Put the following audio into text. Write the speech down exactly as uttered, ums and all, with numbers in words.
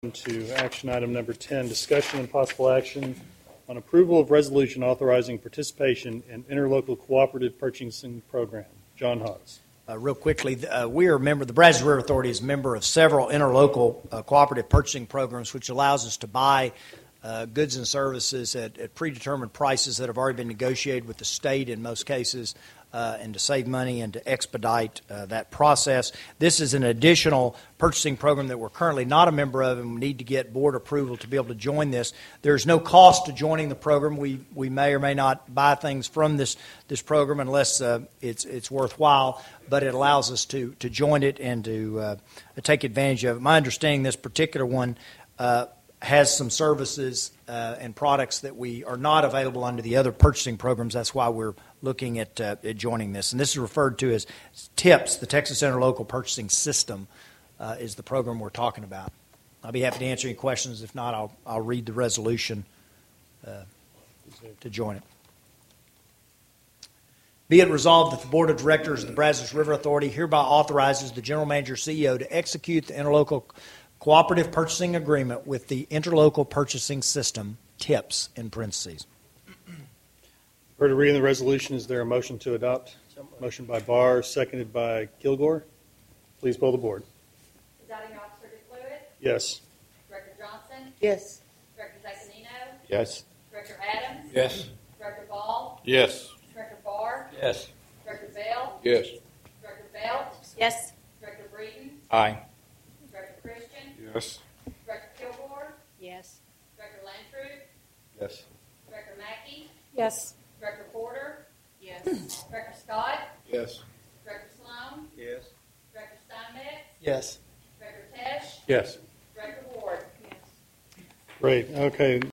To action item number ten, discussion and possible action on approval of resolution authorizing participation in interlocal cooperative purchasing program. John Hawes. Uh, real quickly, uh, we are a member, the Brazos River Authority is a member of several interlocal uh, cooperative purchasing programs, which allows us to buy uh, goods and services at, at predetermined prices that have already been negotiated with the state in most cases, uh, and to save money and to expedite uh, that process. This is an additional purchasing program that we're currently not a member of, and we need to get board approval to be able to join this. There's no cost to joining the program. We we may or may not buy things from this this program unless uh, it's it's worthwhile, but it allows us to to join it and to uh, take advantage of it. My understanding, this particular one uh, has some services uh, and products that we are not available under the other purchasing programs. That's why we're looking at, uh, at joining this. And this is referred to as TIPS, the Texas Interlocal Purchasing System, uh, is the program we're talking about. I'll be happy to answer any questions. If not, I'll, I'll read the resolution uh, to join it. Be it resolved that the Board of Directors of the Brazos River Authority hereby authorizes the General Manager C E O to execute the Interlocal Cooperative Purchasing Agreement with the Interlocal Purchasing System, TIPS, in parentheses. Heard a reading of the resolution. Is there a motion to adopt? Motion by Barr, seconded by Kilgore. Please poll the board. Presiding Officer DeFluid? Yes. Director Johnson? Yes. Director Zaccanino? Yes. Director Adams? Yes. Director Ball? Yes. Director Barr? Yes. Director Bell? Yes. Director Belt? Yes. Director Breeden? Aye. Director Christian? Yes. Director Kilgore? Yes. Director Lanford? Yes. Director Mackey? Yes. Director Porter? Yes. Director Scott? Yes. Director Sloan? Yes. Director Steinmetz? Yes. Director Tesh? Yes. Director Ward? Great. Okay.